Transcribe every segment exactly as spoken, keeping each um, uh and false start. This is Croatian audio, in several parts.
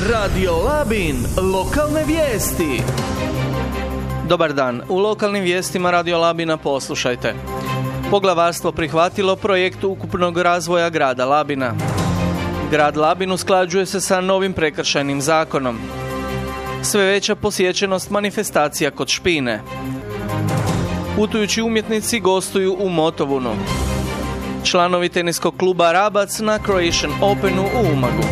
Radio Labin, lokalne vijesti. Dobar dan, u lokalnim vijestima Radio Labina poslušajte. Poglavarstvo prihvatilo projekt ukupnog razvoja grada Labina. Grad Labin usklađuje se sa novim prekršajnim zakonom. Sve veća posjećenost manifestacija kod Špine. Putujući umjetnici gostuju u Motovunu. Članovi teniskog kluba Rabac na Croatian Openu u Umagu.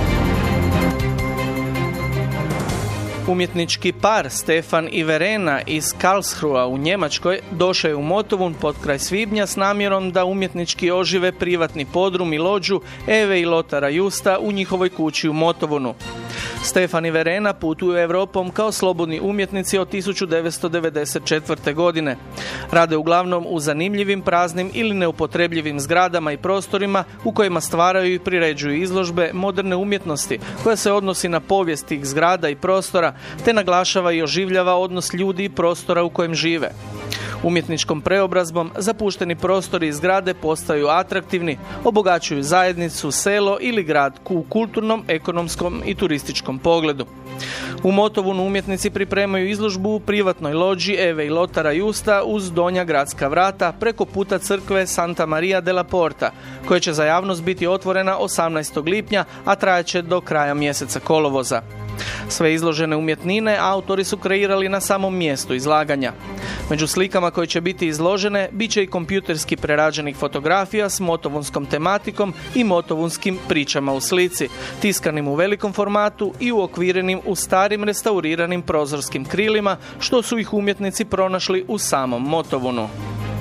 Umjetnički par Stefan i Verena iz Karlsruha u Njemačkoj došao je u Motovun pod kraj svibnja s namjerom da umjetnički ožive privatni podrum i lođu Eve i Lotara Justa u njihovoj kući u Motovunu. Stefan i Verena putuju Europom kao slobodni umjetnici od tisuću devetsto devedeset četvrte. godine. Rade uglavnom u zanimljivim, praznim ili neupotrebljivim zgradama i prostorima u kojima stvaraju i priređuju izložbe moderne umjetnosti koja se odnosi na povijest tih zgrada i prostora te naglašava i oživljava odnos ljudi i prostora u kojem žive. Umjetničkom preobrazbom zapušteni prostori i zgrade postaju atraktivni, obogaćuju zajednicu, selo ili grad u kulturnom, ekonomskom i turističkom pogledu. U Motovunu umjetnici pripremaju izložbu u privatnoj lođi Eve i Lotara Justa uz donja gradska vrata preko puta crkve Santa Maria della Porta, koja će za javnost biti otvorena osamnaestog lipnja, a trajaće do kraja mjeseca kolovoza. Sve izložene umjetnine autori su kreirali na samom mjestu izlaganja. Među slikama koje će biti izložene bit će i kompjuterski prerađenih fotografija s motovunskom tematikom i motovunskim pričama u slici, tiskanim u velikom formatu i uokvirenim u starim restauriranim prozorskim krilima, što su ih umjetnici pronašli u samom Motovunu.